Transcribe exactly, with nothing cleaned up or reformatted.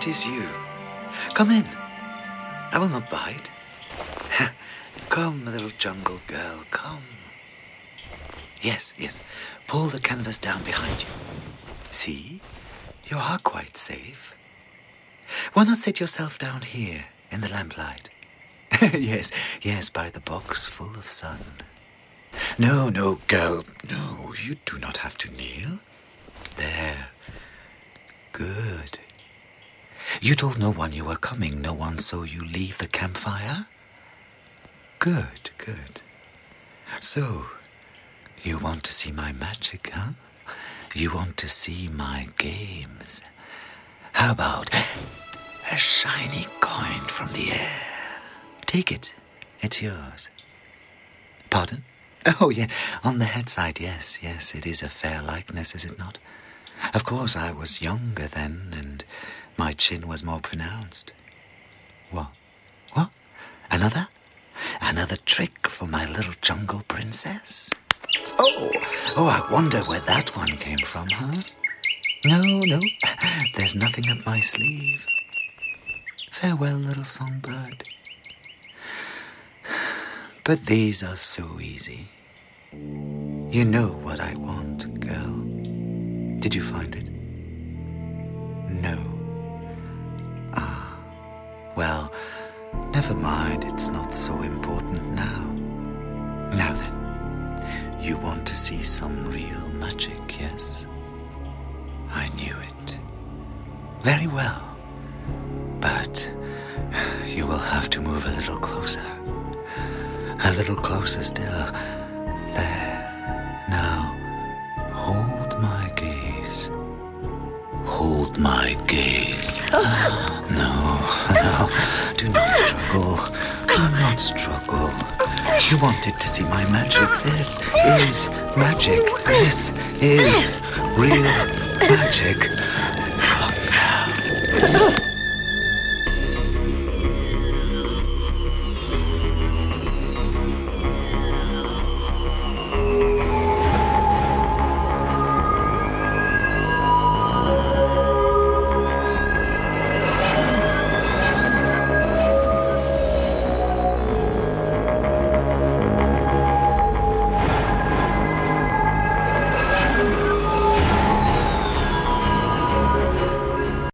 it is you. Come in. I will not bite. Come, little jungle girl, come. Yes, yes. Pull the canvas down behind you. See? You are quite safe. Why not sit yourself down here in the lamplight? Yes, yes, by the box full of sun. No, no, girl, no, you do not have to kneel. There. Good. You told no one you were coming, no one saw you leave the campfire? Good, good. So, you want to see my magic, huh? You want to see my games. How about a shiny coin from the air? Take it. It's yours. Pardon? Oh, yeah, on the head side, yes, yes, it is a fair likeness, is it not? Of course, I was younger then, and my chin was more pronounced. What? What? Another? Another trick for my little jungle princess? Oh, oh, I wonder where that one came from, huh? No, no, there's nothing up my sleeve. Farewell, little songbird. But these are so easy. You know what I want, girl. Did you find it? No. Ah, well, never mind, it's not so important now. Now then, you want to see some real magic, yes? I knew it. Very well. But you will have to move a little closer. A little closer still. There. Now, hold my gaze. Hold my gaze. No, no, do not struggle. Do not struggle. You wanted to see my magic. This is magic. This is real magic. Come now.